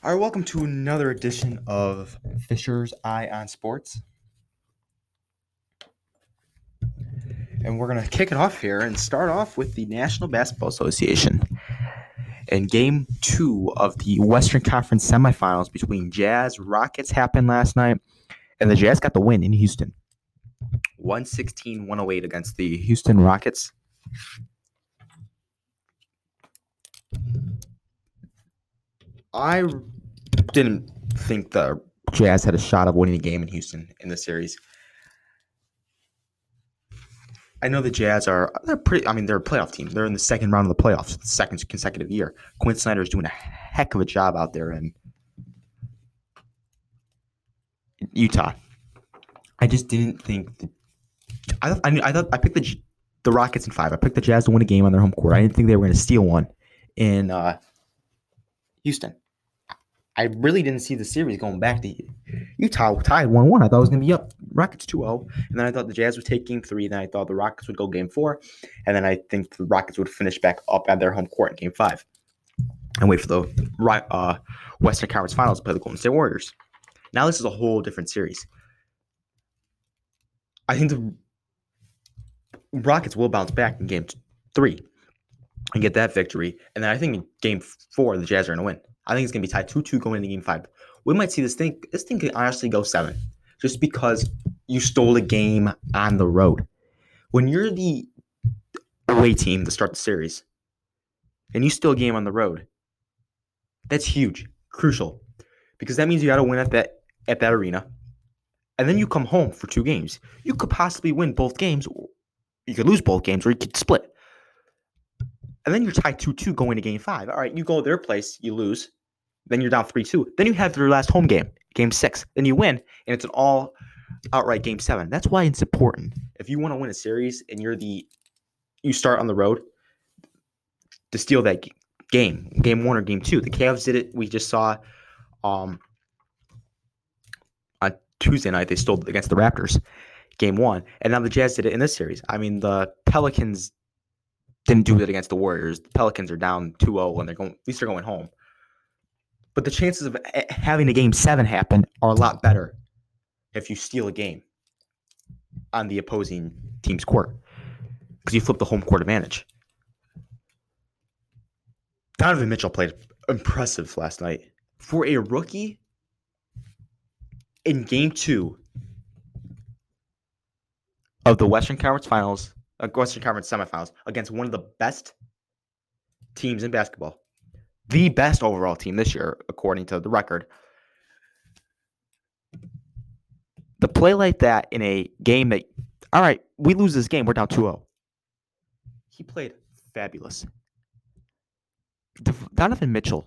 All right, welcome to another edition of Fisher's Eye on Sports. And we're going to kick it off here and start off with the National Basketball Association. And game 2 of the Western Conference semifinals between Jazz Rockets happened last night, and the Jazz got the win in Houston. 116-108 against the Houston Rockets. I didn't think the Jazz had a shot of winning the game in Houston in the series. I know the Jazz they're a playoff team. They're in the second round of the playoffs, the second consecutive year. Quinn Snyder is doing a heck of a job out there in Utah. I just didn't think I picked the Rockets in 5. I picked the Jazz to win a game on their home court. I didn't think they were going to steal one in Houston. I really didn't see the series going back to Utah tied 1-1. I thought it was going to be up Rockets 2-0. And then I thought the Jazz would take game 3. Then I thought the Rockets would go game 4. And then I think the Rockets would finish back up at their home court in game 5. And wait for the Western Conference Finals to play the Golden State Warriors. Now this is a whole different series. I think the Rockets will bounce back in game 3 and get that victory. And then I think in game 4, the Jazz are going to win. I think it's going to be tied 2-2 going into game 5. We might see this thing. This thing could honestly go 7 just because you stole a game on the road. When you're the away team to start the series and you steal a game on the road, that's huge, crucial, because that means you got to win at that arena. And then you come home for 2 games. You could possibly win both games. You could lose both games or you could split. And then you're tied 2-2 going to game 5. All right, you go to their place, you lose. Then you're down 3-2. Then you have your last home game, game 6. Then you win, and it's an all-outright game 7. That's why it's important. If you want to win a series and you start on the road to steal that game 1 or game 2. The Cavs did it. We just saw on Tuesday night they stole against the Raptors, game 1. And now the Jazz did it in this series. I mean, the Pelicans didn't do it against the Warriors. The Pelicans are down 2-0 and at least they're going home. But the chances of having a game 7 happen are a lot better if you steal a game on the opposing team's court because you flip the home court advantage. Donovan Mitchell played impressive last night. For a rookie in game 2 of the Western Conference semifinals against one of the best teams in basketball, the best overall team this year, according to the record. The play like that in a game that, all right, we lose this game, we're down 2-0. He played fabulous. Donovan Mitchell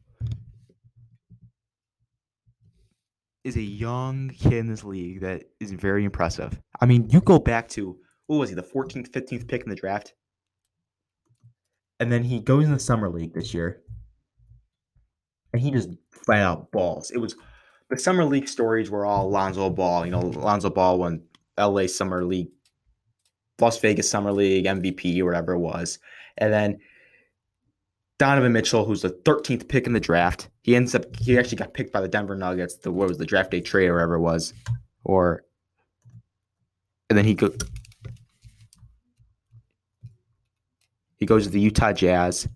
is a young kid in this league that is very impressive. I mean, you go back to, what was he, the 14th, 15th pick in the draft? And then he goes in the summer league this year. And he just flat out balls. It was the summer league stories were all Lonzo Ball. Lonzo Ball won LA Summer League, Las Vegas Summer League MVP or whatever it was. And then Donovan Mitchell, who's the 13th pick in the draft, he actually got picked by the Denver Nuggets. The draft day trade or whatever it was, and then he goes to the Utah Jazz.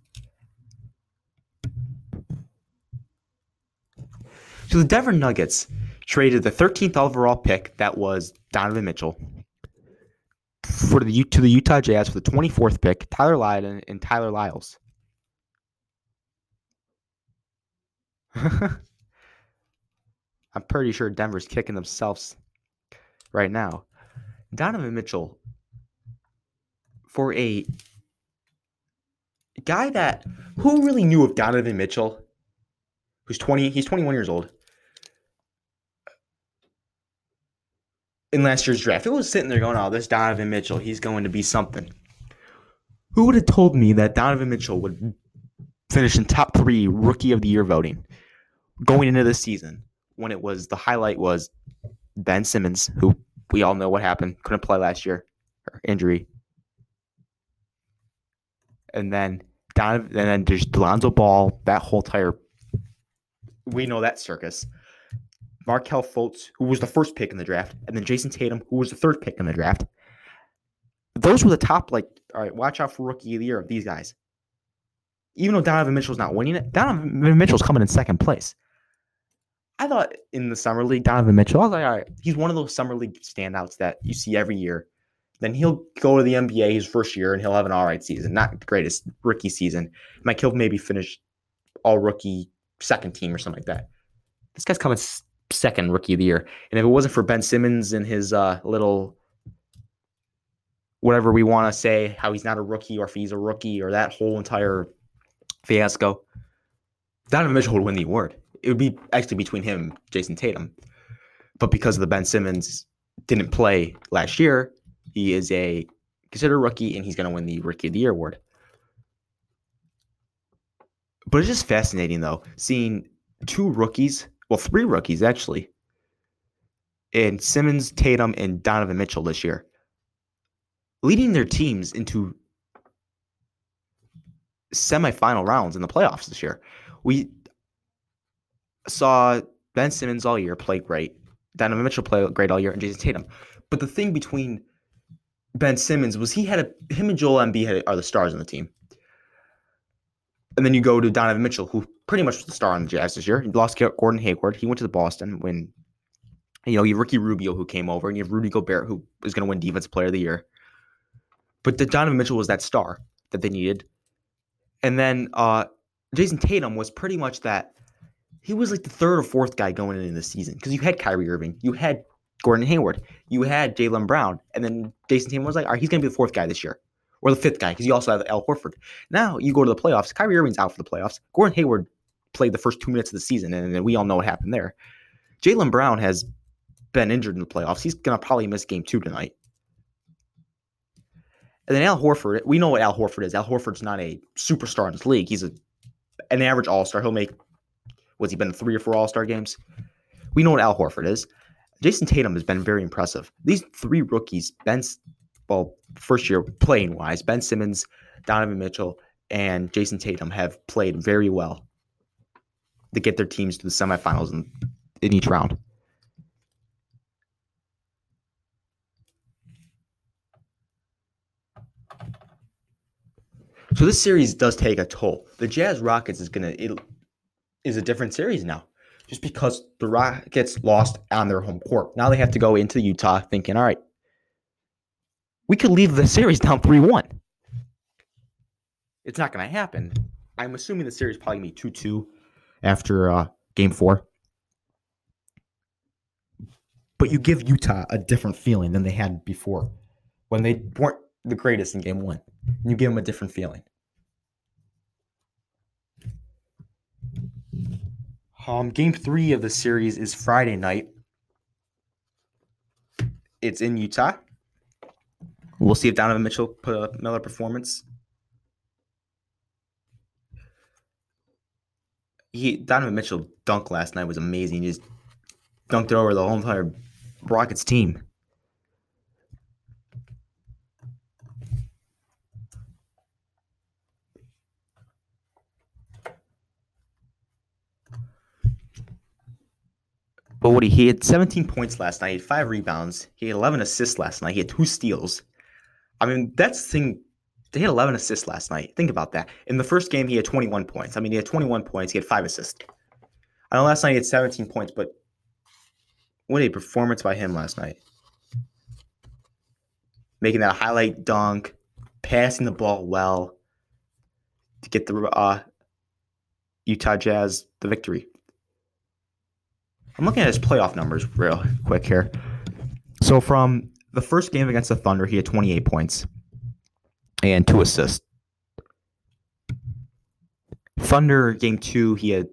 So the Denver Nuggets traded the 13th overall pick, that was Donovan Mitchell, to the Utah Jazz for the 24th pick, Tyler Lydon and Tyler Lyles. I'm pretty sure Denver's kicking themselves right now. Donovan Mitchell, for a guy who really knew of Donovan Mitchell, he's 21 years old. In last year's draft, it was sitting there going, oh, this Donovan Mitchell, he's going to be something. Who would have told me that Donovan Mitchell would finish in top 3 rookie of the year voting going into this season when the highlight was Ben Simmons, who we all know what happened, couldn't play last year, injury. And then there's Lonzo Ball, that whole entire We know that circus. Markelle Fultz, who was the first pick in the draft, and then Jason Tatum, who was the third pick in the draft. Those were the top, all right, watch out for rookie of the year of these guys. Even though Donovan Mitchell's not winning it, Donovan Mitchell's coming in second place. I thought in the summer league, Donovan Mitchell, I was like, all right, he's one of those summer league standouts that you see every year. Then he'll go to the NBA his first year and he'll have an all right season. Not the greatest rookie season. He'll maybe finish all rookie second team or something like that. This guy's coming second rookie of the year. And if it wasn't for Ben Simmons and his little whatever we want to say, how he's not a rookie or if he's a rookie or that whole entire fiasco, Donovan Mitchell would win the award. It would be actually between him and Jason Tatum. But because of the Ben Simmons didn't play last year, he is considered a rookie and he's going to win the Rookie of the Year award. But it's just fascinating, though, seeing three rookies, actually, in Simmons, Tatum, and Donovan Mitchell this year, leading their teams into semifinal rounds in the playoffs this year. We saw Ben Simmons all year play great, Donovan Mitchell play great all year, and Jason Tatum. But the thing between Ben Simmons was him and Joel Embiid are the stars on the team. And then you go to Donovan Mitchell, who pretty much was the star on the Jazz this year. He lost Gordon Hayward. He went to the Boston when, you have Ricky Rubio who came over, and you have Rudy Gobert who is going to win Defensive Player of the Year. But Donovan Mitchell was that star that they needed. And then Jason Tatum was pretty much that. He was like the third or fourth guy going into the season because you had Kyrie Irving, you had Gordon Hayward, you had Jaylen Brown, and then Jason Tatum was like, all right, he's going to be the fourth guy this year. Or the fifth guy because you also have Al Horford. Now you go to the playoffs. Kyrie Irving's out for the playoffs. Gordon Hayward played the first 2 minutes of the season, and we all know what happened there. Jaylen Brown has been injured in the playoffs. He's going to probably miss game 2 tonight. And then Al Horford, we know what Al Horford is. Al Horford's not a superstar in this league. He's an average all-star. He'll make, he been in 3 or 4 all-star games? We know what Al Horford is. Jason Tatum has been very impressive. These 3 rookies, first year playing wise, Ben Simmons, Donovan Mitchell, and Jason Tatum have played very well to get their teams to the semifinals in each round. So this series does take a toll. The Jazz Rockets is a different series now, just because the Rockets lost on their home court. Now they have to go into Utah thinking, all right, we could leave the series down 3-1. It's not going to happen. I'm assuming the series probably going to be 2-2 after Game 4. But you give Utah a different feeling than they had before when they weren't the greatest in Game 1. You give them a different feeling. Game 3 of the series is Friday night. It's in Utah. We'll see if Donovan Mitchell put up another performance. Donovan Mitchell dunk last night was amazing. He just dunked it over the whole entire Rockets team. But he had 17 points last night. He had 5 rebounds. He had 11 assists last night. He had 2 steals. I mean, that's the thing. They had 11 assists last night. Think about that. In the first game, he had 21 points. I mean, he had 21 points. He had 5 assists. I know last night he had 17 points, but what a performance by him last night. Making that highlight dunk, passing the ball well to get the Utah Jazz the victory. I'm looking at his playoff numbers real quick here. So from the first game against the Thunder, he had 28 points and 2 assists. Thunder game 2, he had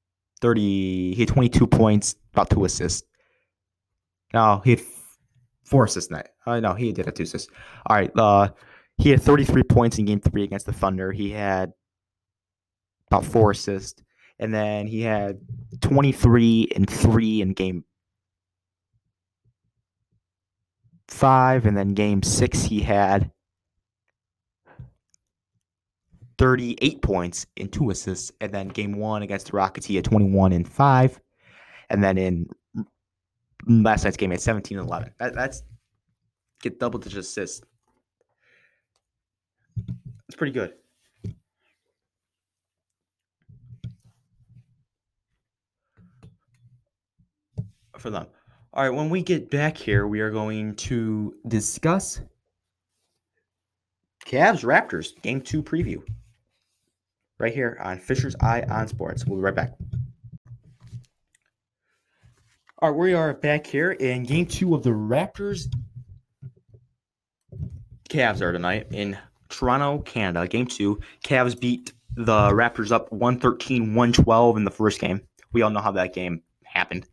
22 points, about 2 assists. No, he had 4 assists tonight. No, he did have 2 assists. All right, he had 33 points in game 3 against the Thunder. He had about 4 assists. And then he had 23 and 3 in game 5. And then game 6, he had 38 points and 2 assists. And then game 1 against the Rockets, he had 21 and 5. And then in last night's game, he had 17 and 11. That's get double-digit assists. It's pretty good. For them. All right, when we get back here, we are going to discuss Cavs Raptors Game 2 preview. Right here on Fisher's Eye on Sports. We'll be right back. All right, we are back here in Game 2 of the Raptors Cavs are tonight in Toronto, Canada. Game 2. Cavs beat the Raptors up 113-112 in the first game. We all know how that game happened.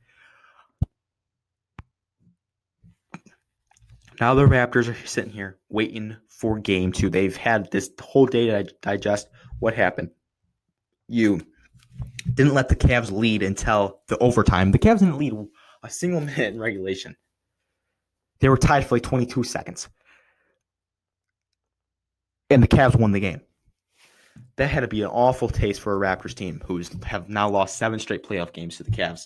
Now the Raptors are sitting here waiting for Game 2. They've had this whole day to digest what happened. You didn't let the Cavs lead until the overtime. The Cavs didn't lead a single minute in regulation. They were tied for like 22 seconds. And the Cavs won the game. That had to be an awful taste for a Raptors team who have now lost 7 straight playoff games to the Cavs.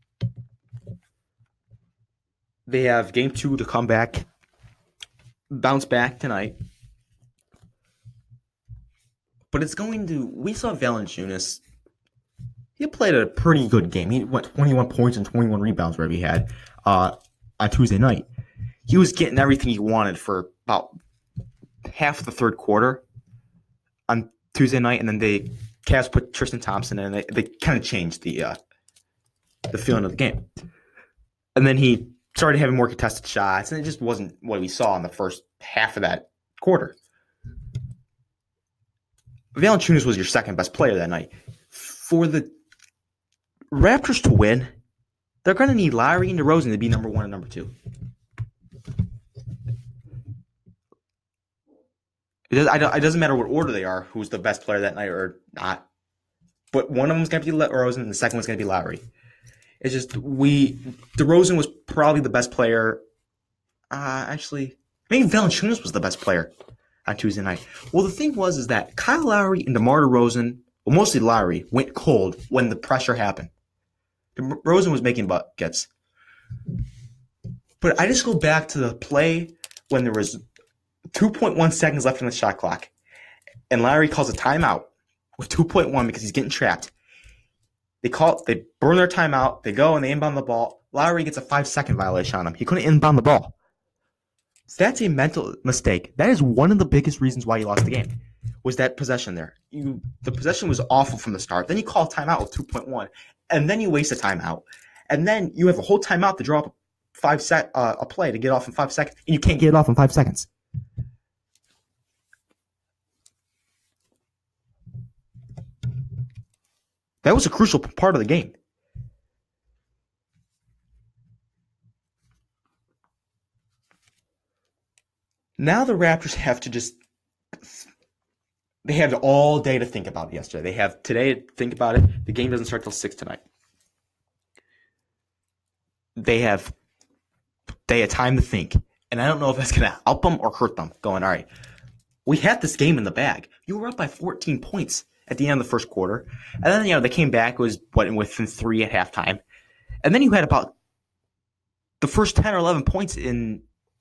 They have Game 2 to come back, bounce back tonight. But it's going to... We saw Valanciunas. He played a pretty good game. He went 21 points and 21 rebounds, wherever he had, on Tuesday night. He was getting everything he wanted for about half the third quarter on Tuesday night, and then the Cavs put Tristan Thompson in, and they kind of changed the feeling of the game. And then he started having more contested shots, and it just wasn't what we saw in the first half of that quarter. Valanciunas was your second best player that night. For the Raptors to win, they're going to need Lowry and DeRozan to be number 1 and number 2. It doesn't matter what order they are, who's the best player that night or not. But one of them's going to be DeRozan, and the second one's going to be Lowry. It's just DeRozan was probably the best player. Actually, maybe Valanciunas was the best player on Tuesday night. Well, the thing is that Kyle Lowry and DeMar DeRozan, well, mostly Lowry, went cold when the pressure happened. DeRozan was making buckets. But I just go back to the play when there was 2.1 seconds left on the shot clock, and Lowry calls a timeout with 2.1 because he's getting trapped. They burn their timeout, they go and they inbound the ball. Lowry gets a 5-second violation on him. He couldn't inbound the ball. That's a mental mistake. That is one of the biggest reasons why you lost the game, was that possession there. The possession was awful from the start. Then you call a timeout with 2.1, and then you waste a timeout. And then you have a whole timeout to draw up a play to get off in 5 seconds, and you can't get it off in 5 seconds. That was a crucial part of the game. Now the Raptors have to they had all day to think about it yesterday. They have today to think about it. The game doesn't start till 6 tonight. They had time to think. And I don't know if that's going to help them or hurt them. Going, all right, we had this game in the bag. You were up by 14 points at the end of the first quarter. And then, they came back. It was within 3 at halftime. And then you had about the first 10 or 11 points in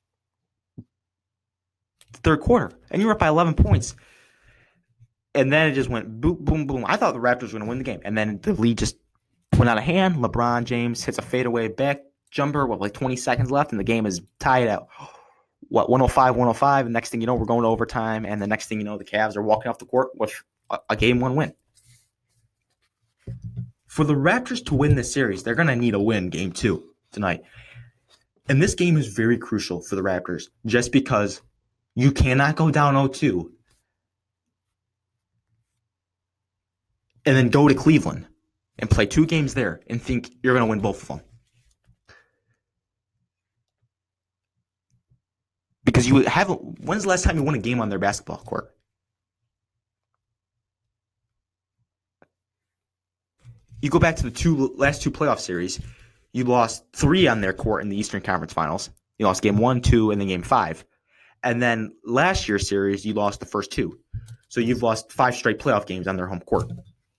the third quarter. And you were up by 11 points. And then it just went boom, boom, boom. I thought the Raptors were going to win the game. And then the lead just went out of hand. LeBron James hits a fadeaway back jumper with like 20 seconds left. And the game is tied at, 105-105. And next thing you know, we're going to overtime. And the next thing you know, the Cavs are walking off the court with a Game 1 win. For the Raptors to win this series, they're going to need a win Game 2 tonight. And this game is very crucial for the Raptors just because you cannot go down 0-2 and then go to Cleveland and play 2 games there and think you're going to win both of them. Because when's the last time you won a game on their basketball court? You go back to the last two playoff series, you lost 3 on their court in the Eastern Conference Finals. You lost game 1, 2, and then game 5. And then last year's series, you lost the first 2. So you've lost 5 straight playoff games on their home court.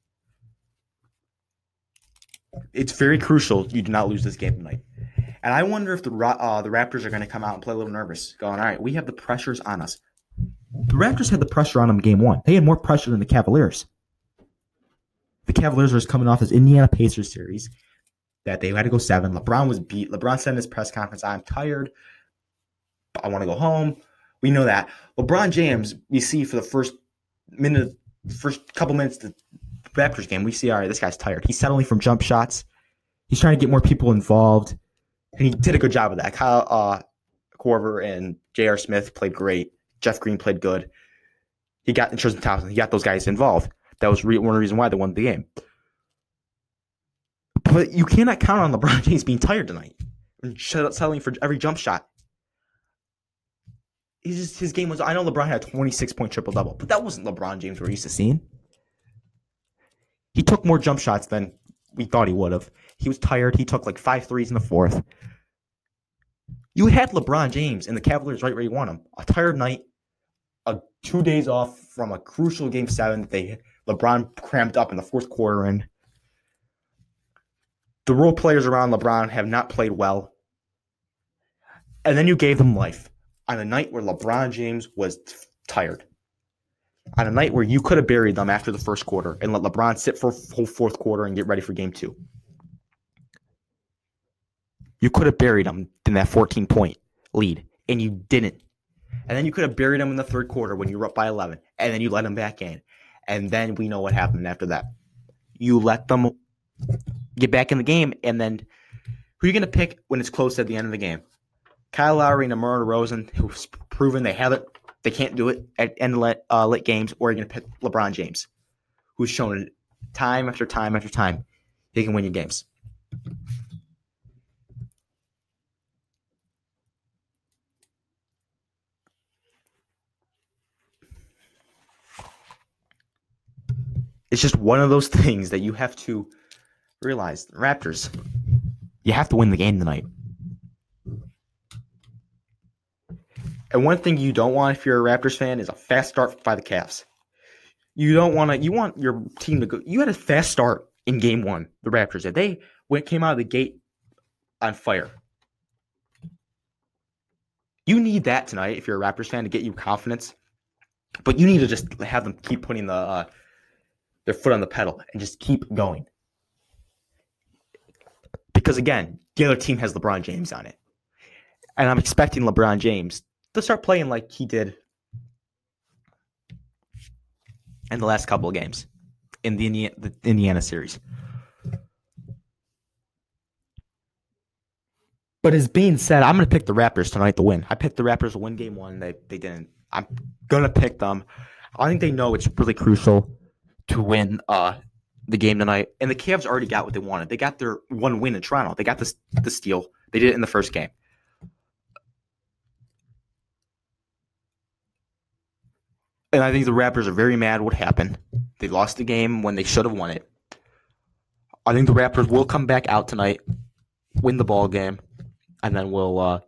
It's very crucial you do not lose this game tonight. And I wonder if the Raptors are going to come out and play a little nervous, going, all right, we have the pressures on us. The Raptors had the pressure on them game 1. They had more pressure than the Cavaliers. The Cavaliers were coming off this Indiana Pacers series that they had to go 7. LeBron was beat. LeBron said in his press conference, I'm tired. I want to go home. We know that. LeBron James, we see for the first couple minutes of the Raptors game, we see, all right, this guy's tired. He's settling from jump shots. He's trying to get more people involved. And he did a good job of that. Kyle Korver and J.R. Smith played great. Jeff Green played good. He got Tristan Thompson. He got those guys involved. That was one of the reasons why they won the game. But you cannot count on LeBron James being tired tonight and settling for every jump shot. His game was. I know LeBron had a 26-point triple-double, but that wasn't LeBron James we're used to seeing. He took more jump shots than we thought he would have. He was tired. He took like 5 threes in the fourth. You had LeBron James and the Cavaliers right where you want him. A tired night, 2 days off from a crucial Game 7 that LeBron cramped up in the fourth quarter. And the role players around LeBron have not played well. And then you gave them life on a night where LeBron James was tired. On a night where you could have buried them after the first quarter and let LeBron sit for a whole fourth quarter and get ready for Game 2. You could have buried them in that 14-point lead, and you didn't. And then you could have buried them in the third quarter when you were up by 11, and then you let them back in. And then we know what happened after that. You let them get back in the game, and then who are you going to pick when it's close at the end of the game? Kyle Lowry and DeMar DeRozan, who's proven they can't do it at end lit games, or you're going to pick LeBron James, who's shown it time after time after time he can win you games. It's just one of those things that you have to realize. The Raptors, you have to win the game tonight. And one thing you don't want if you're a Raptors fan is a fast start by the Cavs. You want your team to go. You had a fast start in Game 1, the Raptors did. They came out of the gate on fire. You need that tonight if you're a Raptors fan to get you confidence. But you need to just have them keep putting their foot on the pedal and just keep going. Because again, the other team has LeBron James on it. And I'm expecting LeBron James to start playing like he did in the last couple of games in the Indiana series. But as being said, I'm going to pick the Raptors tonight to win. I picked the Raptors to win Game 1. They didn't. I'm going to pick them. I think they know it's really crucial to win the game tonight. And the Cavs already got what they wanted. They got their one win in Toronto. They got the steal. They did it in the first game. And I think the Raptors are very mad what happened. They lost the game when they should have won it. I think the Raptors will come back out tonight, win the ball game, and then we'll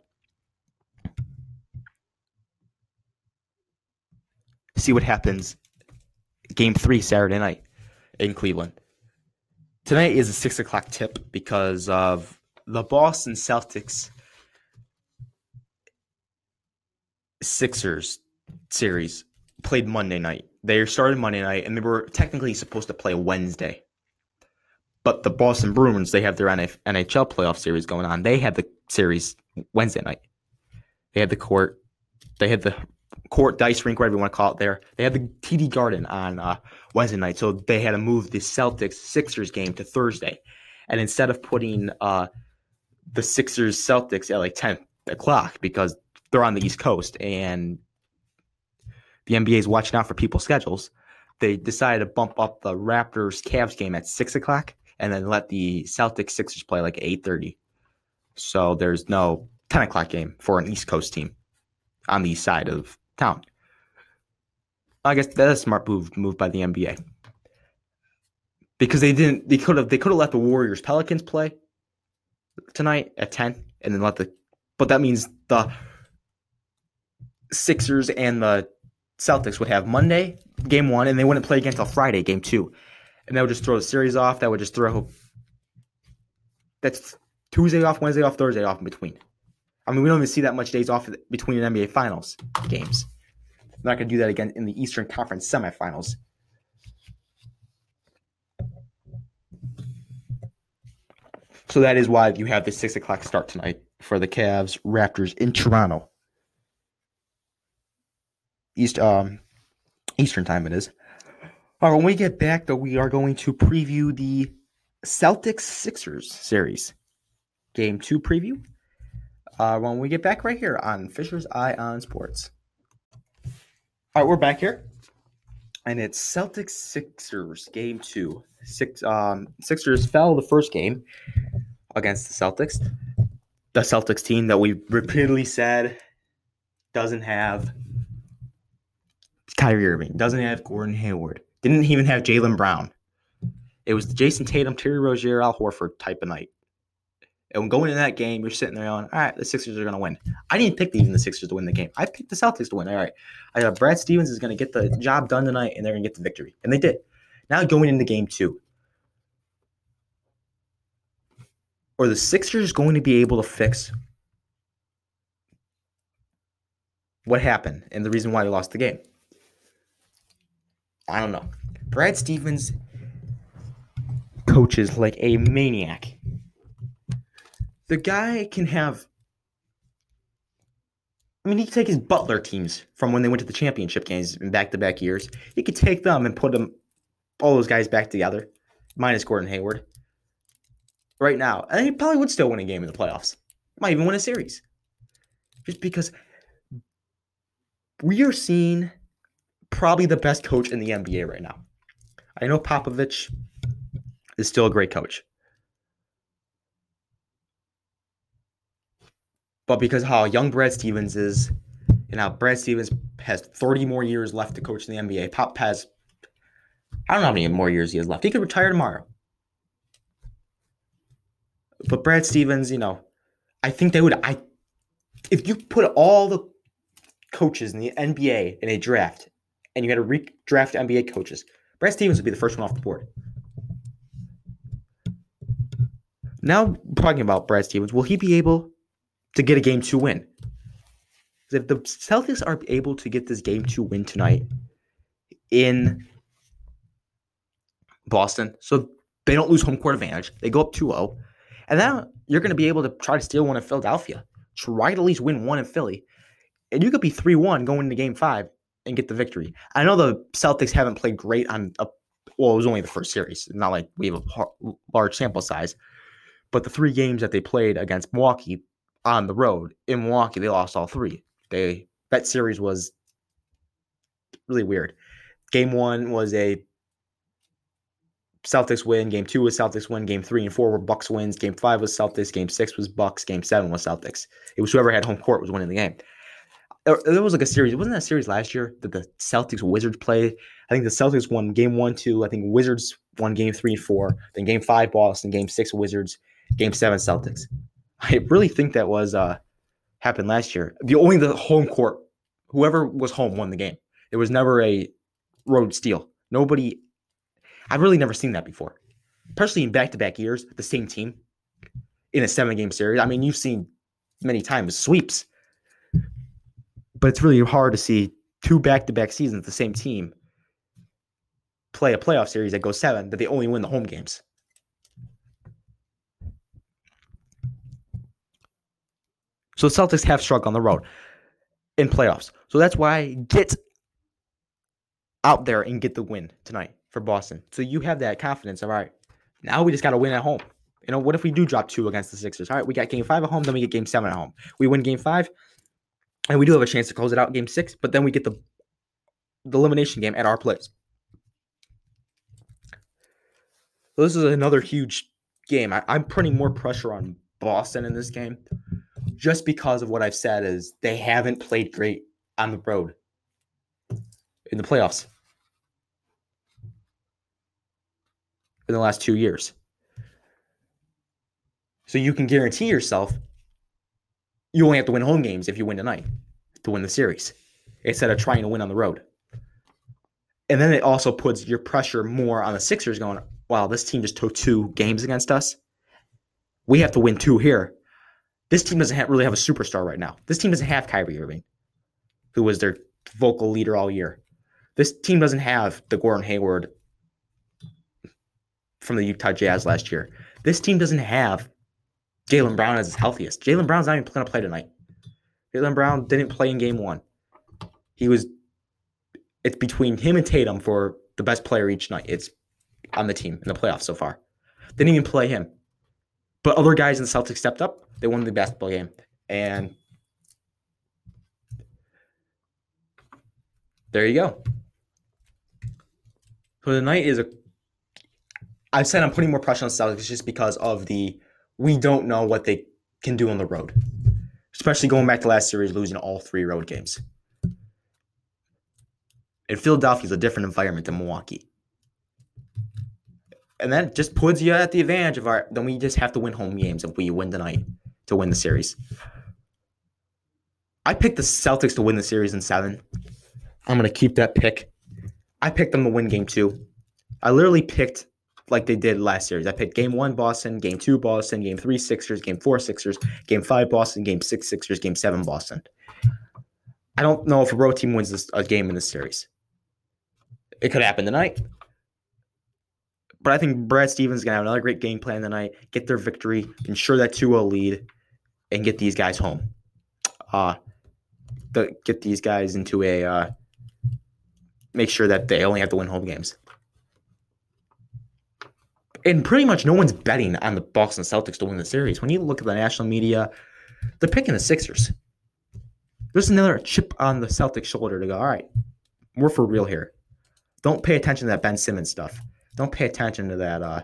see what happens Game 3 Saturday night in Cleveland. Tonight is a 6 o'clock tip because of the Boston Celtics Sixers series played Monday night. They started Monday night, and they were technically supposed to play Wednesday. But the Boston Bruins, they have their NHL playoff series going on. They had the series Wednesday night. They had the court dice rink, whatever you want to call it there. They had the TD Garden on Wednesday night. So they had to move the Celtics-Sixers game to Thursday. And instead of putting the Sixers-Celtics at like 10 o'clock because they're on the East Coast and the NBA is watching out for people's schedules, they decided to bump up the Raptors-Cavs game at 6 o'clock and then let the Celtics-Sixers play like 8:30. So there's no 10 o'clock game for an East Coast team on the east side of town. I guess that's a smart move by the NBA. Because they could have let the Warriors Pelicans play tonight at 10 and then but that means the Sixers and the Celtics would have Monday, game 1, and they wouldn't play again until Friday, game 2. And that would just throw the series off. That would just throw... That's Tuesday off, Wednesday off, Thursday off in between. I mean, we don't even see that much days off between an NBA Finals games. I'm not going to do that again in the Eastern Conference semifinals. So that is why you have the 6 o'clock start tonight for the Cavs Raptors in Toronto. Eastern time it is. All right, when we get back, though, we are going to preview the Celtics-Sixers series. Game 2 preview. When we get back right here on Fisher's Eye on Sports. All right, we're back here. And it's Celtics-Sixers game 2. Sixers fell the first game against the Celtics. The Celtics team that we repeatedly said doesn't have Kyrie Irving, doesn't have Gordon Hayward, didn't even have Jaylen Brown. It was the Jason Tatum, Terry Rozier, Al Horford type of night. And going into that game, you're sitting there going, all right, the Sixers are going to win. I didn't pick even the Sixers to win the game. I picked the Celtics to win. All right, I got Brad Stevens is going to get the job done tonight, and they're going to get the victory. And they did. Now going into game 2. Are the Sixers going to be able to fix what happened and the reason why they lost the game? I don't know. Brad Stevens coaches like a maniac. The guy can have... I mean, he could take his Butler teams from when they went to the championship games in back-to-back years. He could take them and put all those guys back together, minus Gordon Hayward, right now. And he probably would still win a game in the playoffs. Might even win a series. Just because we are seeing probably the best coach in the NBA right now. I know Popovich is still a great coach. But because how young Brad Stevens is, and how Brad Stevens has 30 more years left to coach in the NBA, Pop has, I don't know how many more years he has left. He could retire tomorrow. But Brad Stevens, I think they would, if you put all the coaches in the NBA in a draft, and you had to redraft NBA coaches, Brad Stevens would be the first one off the board. Now, talking about Brad Stevens, will he be able to get a Game 2 win? If the Celtics are able to get this Game 2 win tonight in Boston, so they don't lose home court advantage, they go up 2-0, and then you're going to be able to try to steal one in Philadelphia, try to at least win one in Philly, and you could be 3-1 going into Game 5 and get the victory. I know the Celtics haven't played great it was only the first series. It's not like we have a large sample size. But the 3 games that they played against Milwaukee on the road, in Milwaukee, they lost all 3. That series was really weird. Game 1 was a Celtics win. Game 2 was Celtics win. Game 3 and 4 were Bucks wins. Game 5 was Celtics. Game 6 was Bucks. Game 7 was Celtics. It was whoever had home court was winning the game. There was like a series. Wasn't that a series last year that the Celtics Wizards played? I think the Celtics won Game 1, 2. I think Wizards won Game 3 and 4. Then Game 5 Boston. Game 6 Wizards. Game 7 Celtics. I really think that was happened last year. Only the home court, whoever was home won the game. It was never a road steal. I've really never seen that before. Especially in back-to-back years, the same team in a 7-game series. I mean, you've seen many times sweeps. But it's really hard to see 2 back-to-back seasons, the same team, play a playoff series that goes 7, that they only win the home games. So the Celtics have struggled on the road in playoffs. So that's why get out there and get the win tonight for Boston. So you have that confidence of, all right, now we just got to win at home. What if we do drop 2 against the Sixers? All right, we got Game 5 at home, then we get Game 7 at home. We win Game 5. And we do have a chance to close it out Game 6, but then we get the elimination game at our place. So this is another huge game. I'm putting more pressure on Boston in this game just because of what I've said is they haven't played great on the road in the playoffs in the last 2 years. So you can guarantee yourself you only have to win home games if you win tonight to win the series instead of trying to win on the road. And then it also puts your pressure more on the Sixers going, wow, this team just took 2 games against us. We have to win 2 here. This team doesn't really have a superstar right now. This team doesn't have Kyrie Irving, who was their vocal leader all year. This team doesn't have the Gordon Hayward from the Utah Jazz last year. This team doesn't have Jaylen Brown as his healthiest. Jaylen Brown's not even going to play tonight. Jaylen Brown didn't play in game 1. It's between him and Tatum for the best player each night. It's on the team in the playoffs so far. They didn't even play him. But other guys in the Celtics stepped up. They won the basketball game. And there you go. So tonight is I said I'm putting more pressure on the Celtics just because of we don't know what they can do on the road. Especially going back to last series, losing all 3 road games. And Philadelphia is a different environment than Milwaukee. And that just puts you at the advantage of then we just have to win home games if we win tonight to win the series. I picked the Celtics to win the series in 7. I'm going to keep that pick. I picked them to win game 2. I literally picked like they did last series. I picked game 1 Boston, game 2 Boston, game 3 Sixers, game 4 Sixers, game 5 Boston, game 6 Sixers, game 7 Boston. I don't know if a road team wins a game in this series. It could happen tonight. But I think Brad Stevens is going to have another great game plan tonight, get their victory, ensure that 2-0 lead, and get these guys home. Get these guys into make sure that they only have to win home games. And pretty much no one's betting on the Boston Celtics to win the series. When you look at the national media, they're picking the Sixers. There's another chip on the Celtics' shoulder to go, all right, we're for real here. Don't pay attention to that Ben Simmons stuff. Don't pay attention to that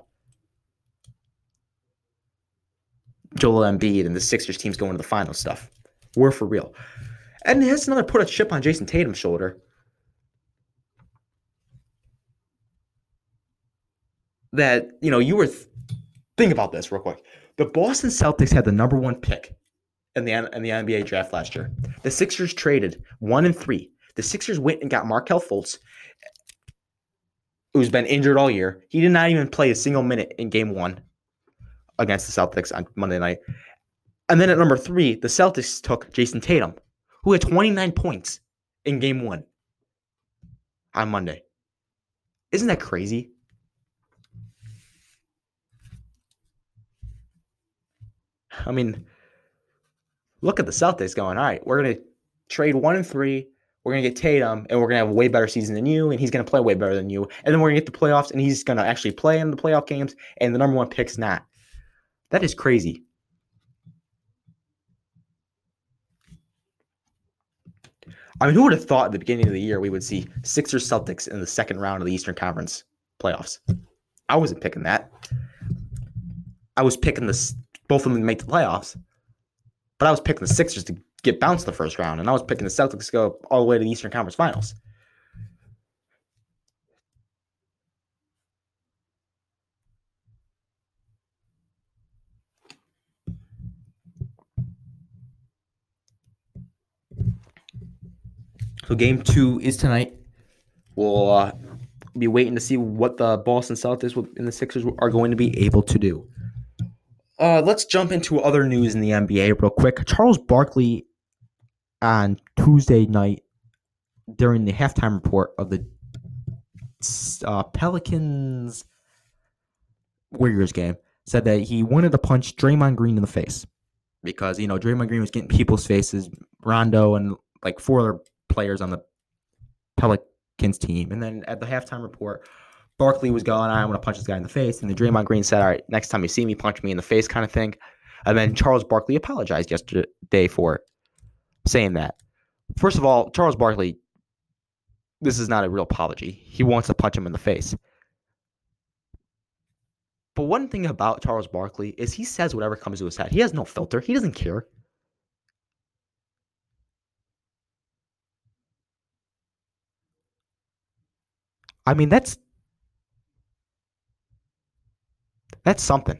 Joel Embiid and the Sixers teams going to the final stuff. We're for real. And it's another put a chip on Jason Tatum's shoulder. That, you were think about this real quick. The Boston Celtics had the number 1 pick in the NBA draft last year. The Sixers traded 1 and 3. The Sixers went and got Markelle Fultz, who's been injured all year. He did not even play a single minute in game 1 against the Celtics on Monday night. And then at number 3, the Celtics took Jason Tatum, who had 29 points in game 1 on Monday. Isn't that crazy? I mean, look at the Celtics going, all right, we're going to trade 1 and 3. We're going to get Tatum, and we're going to have a way better season than you, and he's going to play way better than you. And then we're going to get the playoffs, and he's going to actually play in the playoff games, and the number 1 pick's not. That is crazy. I mean, who would have thought at the beginning of the year we would see Sixers Celtics in the second round of the Eastern Conference playoffs? I wasn't picking that. I was picking both of them to make the playoffs, but I was picking the Sixers to get bounced the first round, and I was picking the Celtics to go all the way to the Eastern Conference Finals. So game 2 is tonight. We'll be waiting to see what the Boston Celtics and the Sixers are going to be able to do. Let's jump into other news in the NBA real quick. Charles Barkley on Tuesday night during the halftime report of the Pelicans Warriors game said that he wanted to punch Draymond Green in the face because, Draymond Green was getting people's faces, Rondo and like 4 other players on the Pelicans team. And then at the halftime report, Barkley was going, I want to punch this guy in the face. And then Draymond Green said, all right, next time you see me, punch me in the face kind of thing. And then Charles Barkley apologized yesterday for saying that. First of all, Charles Barkley, this is not a real apology. He wants to punch him in the face. But one thing about Charles Barkley is he says whatever comes to his head. He has no filter. He doesn't care. I mean, that's something.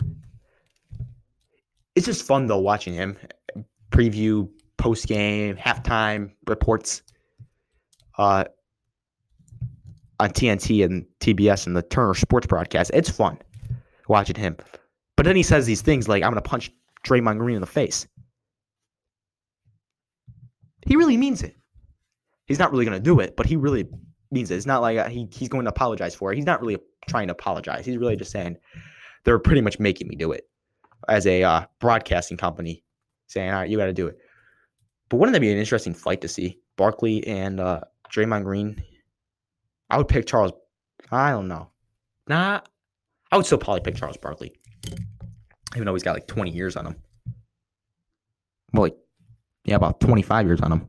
It's just fun, though, watching him preview, post-game, halftime reports. on TNT and TBS and the Turner Sports broadcast. It's fun watching him. But then he says these things like, I'm going to punch Draymond Green in the face. He really means it. He's not really going to do it, but he really means it. It's not like he's going to apologize for it. He's not really trying to apologize. He's really just saying, they're pretty much making me do it as a broadcasting company, saying, all right, you got to do it. But wouldn't that be an interesting fight to see? Barkley and Draymond Green. I would pick Charles. I don't know. Nah, I would still probably pick Charles Barkley, even though he's got like 20 years on him. Well, like, yeah, about 25 years on him.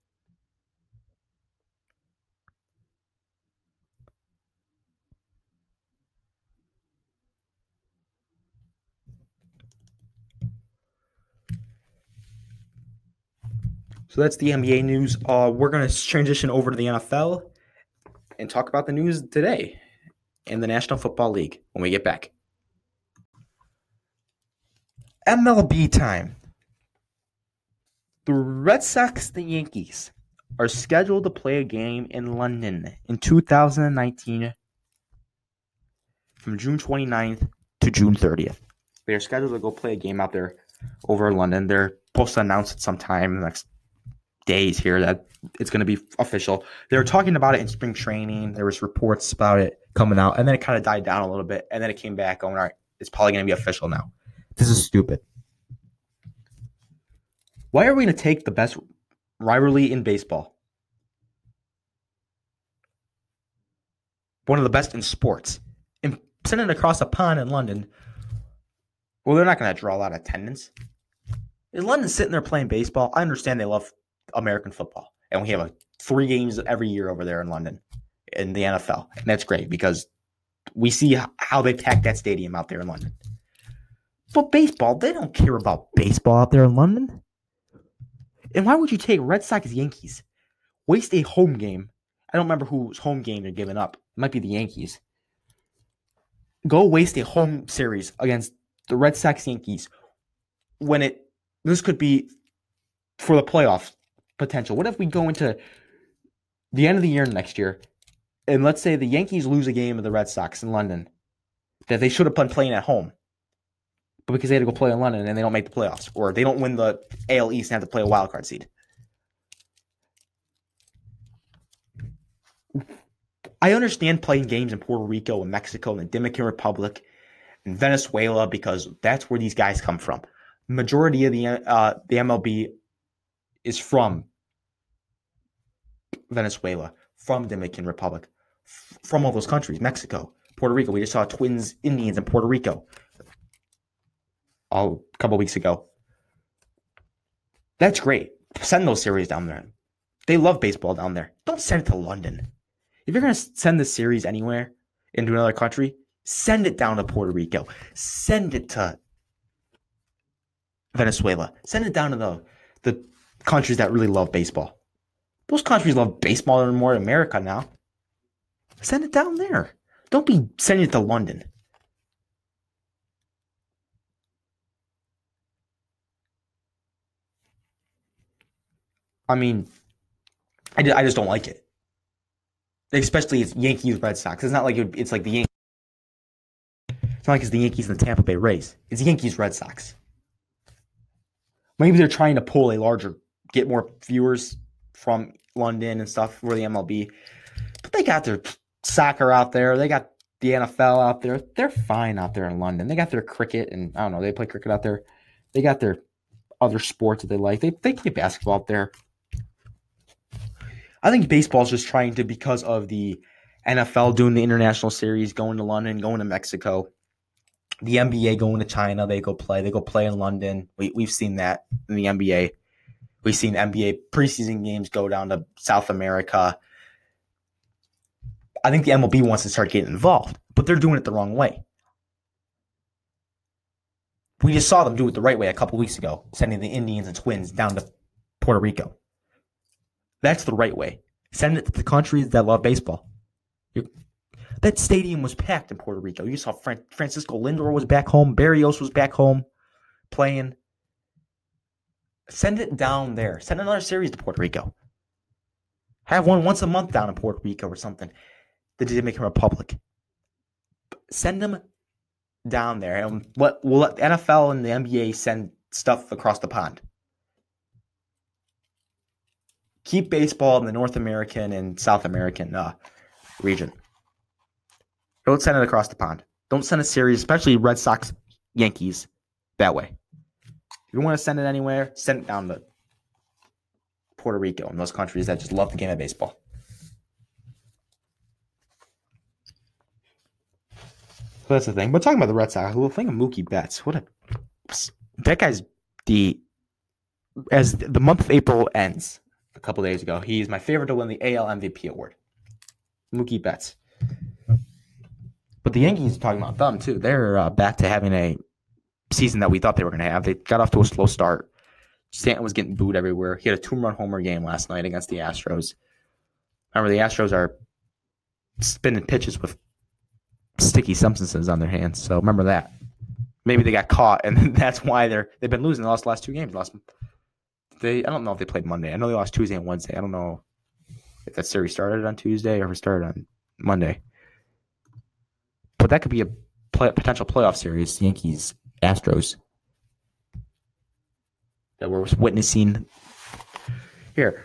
So that's the NBA news. We're going to transition over to the NFL and talk about the news today in the National Football League when we get back. MLB time. The Red Sox, the Yankees, are scheduled to play a game in London in 2019 from June 29th to June 30th. They are scheduled to go play a game out there over in London. They're supposed to announce it sometime in the next days here that it's going to be official. They were talking about it in spring training. There was reports about it coming out, and then it kind of died down a little bit, and then it came back going, all right, it's probably going to be official now. This is stupid. Why are we going to take the best rivalry in baseball, one of the best in sports, and send it across a pond in London? Well, they're not going to draw a lot of attendance. Is London sitting there playing baseball? I understand they love American football, and we have 3 games every year over there in London in the NFL, and that's great because we see how they pack that stadium out there in London. But baseball, they don't care about baseball out there in London. And why would you take Red Sox Yankees, waste a home game? I don't remember whose home game they're giving up. It might be the Yankees. Go waste a home series against the Red Sox Yankees when this could be for the playoff potential. What if we go into the end of the year next year, and let's say the Yankees lose a game of the Red Sox in London that they should have been playing at home, but because they had to go play in London and they don't make the playoffs, or they don't win the AL East and have to play a wild card seed. I understand playing games in Puerto Rico and Mexico and the Dominican Republic and Venezuela because that's where these guys come from. Majority of the MLB is from Venezuela, from Dominican Republic, from all those countries, Mexico, Puerto Rico. We just saw Twins Indians in Puerto Rico a couple weeks ago. That's great. Send those series down there. They love baseball down there. Don't send it to London. If you're going to send the series anywhere into another country, send it down to Puerto Rico. Send it to Venezuela. Send it down to the countries that really love baseball. Those countries love baseball more than America now. Send it down there. Don't be sending it to London. I mean, I just don't like it. Especially it's Yankees, Red Sox. It's not like it's like the Yankees. It's not like it's the Yankees and the Tampa Bay Rays. It's Yankees, Red Sox. Maybe they're trying to get more viewers from London and stuff for the MLB. But they got their soccer out there. They got the NFL out there. They're fine out there in London. They got their cricket, and I don't know, they play cricket out there. They got their other sports that they like. They play basketball out there. I think baseball is just trying to, because of the NFL doing the international series, going to London, going to Mexico, the NBA going to China, they go play in London. We've seen that in the NBA. We've seen NBA preseason games go down to South America. I think the MLB wants to start getting involved, but they're doing it the wrong way. We just saw them do it the right way a couple weeks ago, sending the Indians and Twins down to Puerto Rico. That's the right way. Send it to the countries that love baseball. That stadium was packed in Puerto Rico. You saw Francisco Lindor was back home. Barrios was back home playing. Send it down there. Send another series to Puerto Rico. Have one once a month down in Puerto Rico or something. the Dominican Republic. Send them down there, and we'll let the NFL and the NBA send stuff across the pond. Keep baseball in the North American and South American region. Don't send it across the pond. Don't send a series, especially Red Sox, Yankees, that way. If you want to send it anywhere, send it down to Puerto Rico and those countries that just love the game of baseball. So that's the thing. But talking about the Red Sox, we'll think of Mookie Betts. That guy's as the month of April ends a couple days ago, he's my favorite to win the AL MVP award. Mookie Betts. But the Yankees, talking about them too, they're back to having a season that we thought they were going to have. They got off to a slow start. Stanton was getting booed everywhere. He had a 2-run homer game last night against the Astros. Remember, the Astros are spinning pitches with sticky substances on their hands. So remember that. Maybe they got caught, and that's why they've been losing. They lost the last 2 games. I don't know if they played Monday. I know they lost Tuesday and Wednesday. I don't know if that series started on Tuesday or if it started on Monday. But that could be a potential playoff series, Yankees, Astros, that we're witnessing here.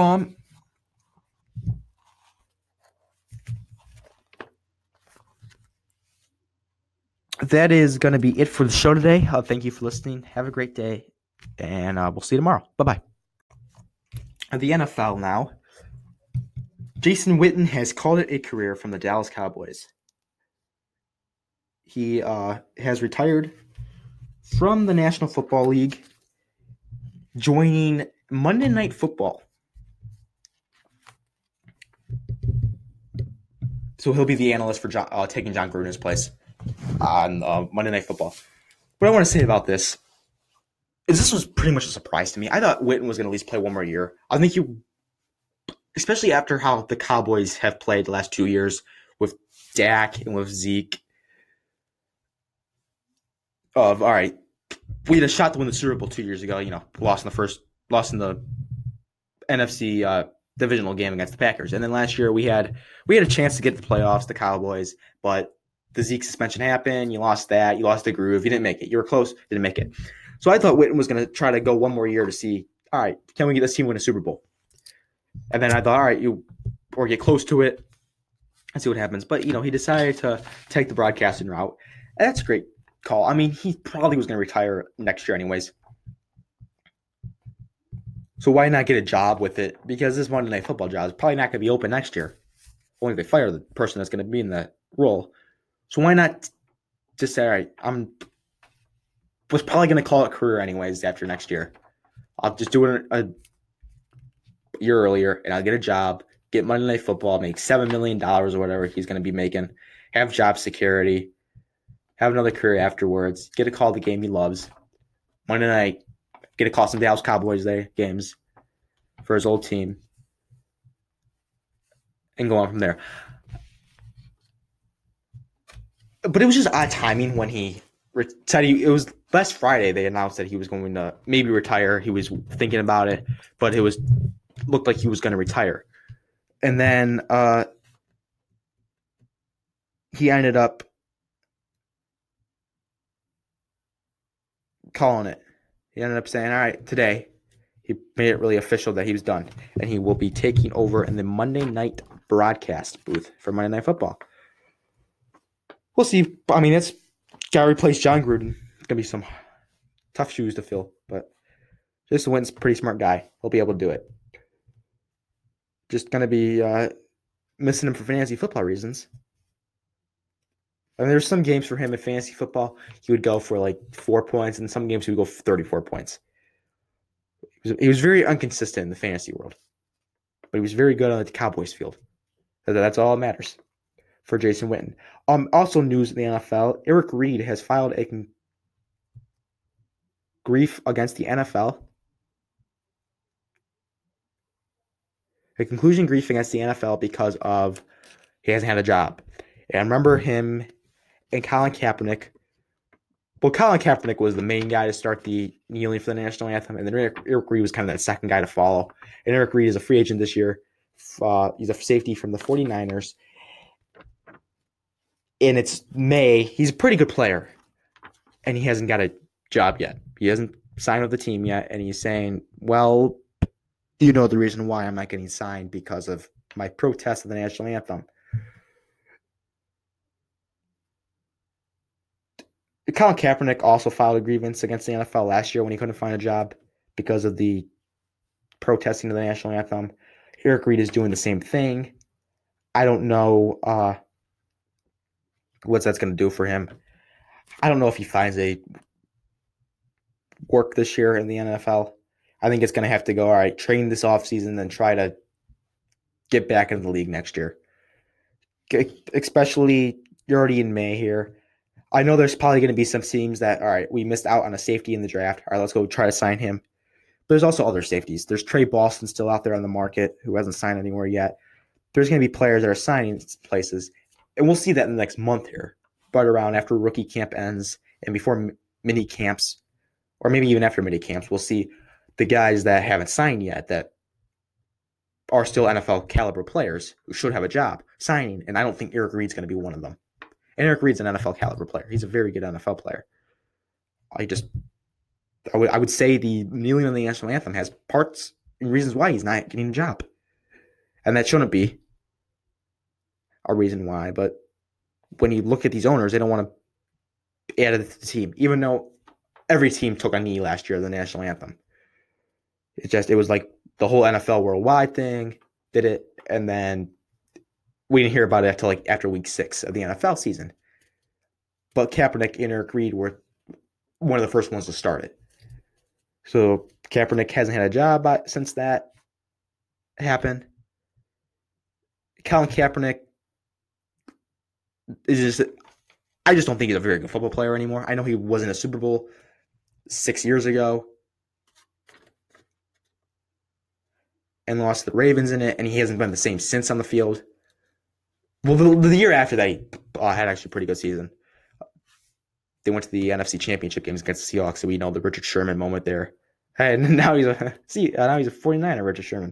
That is going to be it for the show today. Thank you for listening. Have a great day, and we'll see you tomorrow. Bye-bye. At the NFL now, Jason Witten has called it a career from the Dallas Cowboys. He has retired from the National Football League, joining Monday Night Football. So he'll be the analyst for taking John Gruden's place on Monday Night Football. What I want to say about this is this was pretty much a surprise to me. I thought Witten was going to at least play one more year. I think especially after how the Cowboys have played the last 2 years with Dak and with Zeke. All right, we had a shot to win the Super Bowl 2 years ago. Lost in the NFC divisional game against the Packers, and then last year we had a chance to get to the playoffs, the Cowboys, but the Zeke suspension happened. You lost that. You lost the groove. You didn't make it. You were close. Didn't make it. So I thought Witten was going to try to go one more year to see, all right, can we get this team win a Super Bowl? And then I thought, all right, or get close to it and see what happens. But, he decided to take the broadcasting route. And that's a great call. I mean, he probably was going to retire next year anyways. So why not get a job with it? Because this Monday Night Football job is probably not going to be open next year. Only if they fire the person that's going to be in that role. So why not just say, all right, was probably going to call it career anyways after next year. I'll just do it a year earlier, and I'll get a job, get Monday Night Football, make $7 million or whatever he's going to be making, have job security, have another career afterwards, get to call the game he loves. Monday night, get to call some Dallas Cowboys games for his old team, and go on from there. But it was just odd timing when he said it was last Friday they announced that he was going to maybe retire. He was thinking about it, but looked like he was going to retire. And then he ended up calling it. He ended up saying, all right, today, he made it really official that he was done. And he will be taking over in the Monday night broadcast booth for Monday Night Football. We'll see. I mean, it's got to replace John Gruden. It's going to be some tough shoes to fill. But Jason Witten's a pretty smart guy. He'll be able to do it. Just going to be missing him for fantasy football reasons. I mean, there's some games for him in fantasy football. He would go for like 4 points, and some games he would go for 34 points. He was very inconsistent in the fantasy world. But he was very good on the Cowboys field. That's all that matters for Jason Witten. Also news in the NFL, Eric Reid has filed a grief against the NFL. A conclusion grief against the NFL because of he hasn't had a job. And I remember him and Colin Kaepernick. Well, Colin Kaepernick was the main guy to start the kneeling for the national anthem, and then Eric Reid was kind of that second guy to follow. And Eric Reid is a free agent this year. He's a safety from the 49ers. and it's May. He's a pretty good player, and he hasn't got a job yet. He hasn't signed with the team yet, and he's saying, well, you know the reason why I'm not getting signed because of my protest of the national anthem. Colin Kaepernick also filed a grievance against the NFL last year when he couldn't find a job because of the protesting of the national anthem. Eric Reid is doing the same thing. I don't know what that's going to do for him. I don't know if he finds a work this year in the NFL. I think it's going to have to go, all right, train this offseason, then try to get back into the league next year. Especially, you're already in May here. I know there's probably going to be some teams that, all right, we missed out on a safety in the draft. All right, let's go try to sign him. But there's also other safeties. There's Trey Boston still out there on the market who hasn't signed anywhere yet. There's going to be players that are signing places. And we'll see that in the next month here. Right around after rookie camp ends and before mini camps, or maybe even after mini camps, we'll see the guys that haven't signed yet that are still NFL caliber players who should have a job signing. And I don't think Eric Reid's going to be one of them. And Eric Reid's an NFL caliber player. He's a very good NFL player. I would say the kneeling on the national anthem has parts and reasons why he's not getting a job. And that shouldn't be a reason why. But when you look at these owners, they don't want to add it to the team, even though every team took a knee last year of the national anthem. It was like the whole NFL worldwide thing did it, and then we didn't hear about it until after week 6 of the NFL season. But Kaepernick and Eric Reid were one of the first ones to start it. So Kaepernick hasn't had a job since that happened. Colin Kaepernick I just don't think he's a very good football player anymore. I know he was in a Super Bowl 6 years ago and lost to the Ravens in it, and he hasn't been the same since on the field. Well, the year after that, he had actually a pretty good season. They went to the NFC Championship games against the Seahawks, so we know the Richard Sherman moment there. And now he's a 49er, Richard Sherman.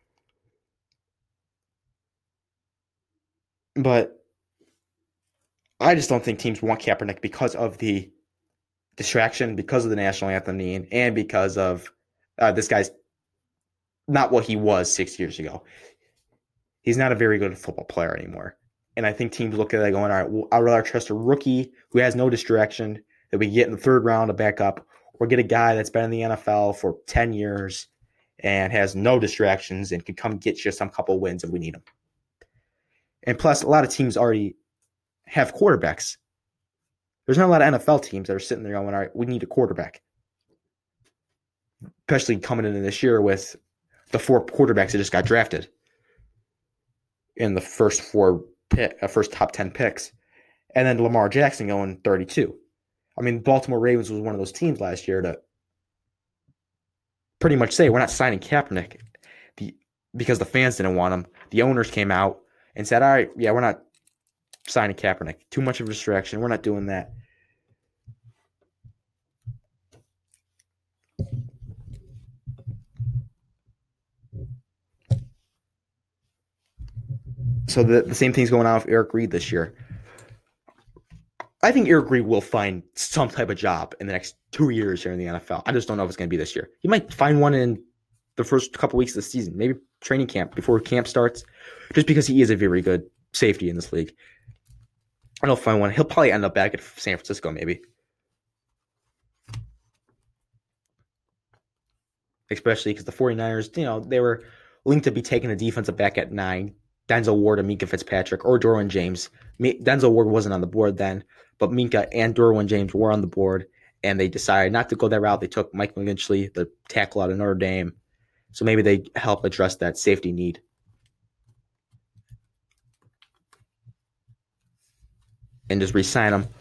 But I just don't think teams want Kaepernick because of the distraction, because of the national anthem need, and because of this guy's not what he was 6 years ago. He's not a very good football player anymore. And I think teams look at it going, all right, I'd rather trust a rookie who has no distraction that we get in the third round to back up, or get a guy that's been in the NFL for 10 years and has no distractions and can come get you some couple wins if we need them. And plus, a lot of teams already have quarterbacks. There's not a lot of NFL teams that are sitting there going, all right, we need a quarterback. Especially coming into this year with the 4 quarterbacks that just got drafted in the first top 10 picks. And then Lamar Jackson going 32. I mean, Baltimore Ravens was one of those teams last year to pretty much say, we're not signing Kaepernick because the fans didn't want him. The owners came out and said, all right, yeah, we're not signing Kaepernick. Too much of a distraction. We're not doing that. So the same thing's going on with Eric Reid this year. I think Eric Reid will find some type of job in the next 2 years here in the NFL. I just don't know if it's going to be this year. He might find one in the first couple weeks of the season, maybe training camp before camp starts, just because he is a very good safety in this league. I don't find one. He'll probably end up back at San Francisco, maybe. Especially because the 49ers, they were linked to be taking a defensive back at 9. Denzel Ward and Minkah Fitzpatrick or Derwin James. Denzel Ward wasn't on the board then, but Minkah and Derwin James were on the board, and they decided not to go that route. They took Mike McGlinchey, the tackle out of Notre Dame. So maybe they help address that safety need. And just re-sign him.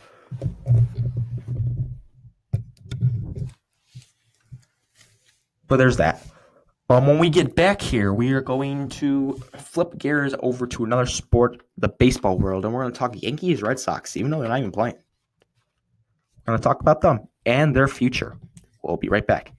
But there's that. When we get back here, we are going to flip gears over to another sport, the baseball world, and we're going to talk Yankees, Red Sox, even though they're not even playing. We're going to talk about them and their future. We'll be right back.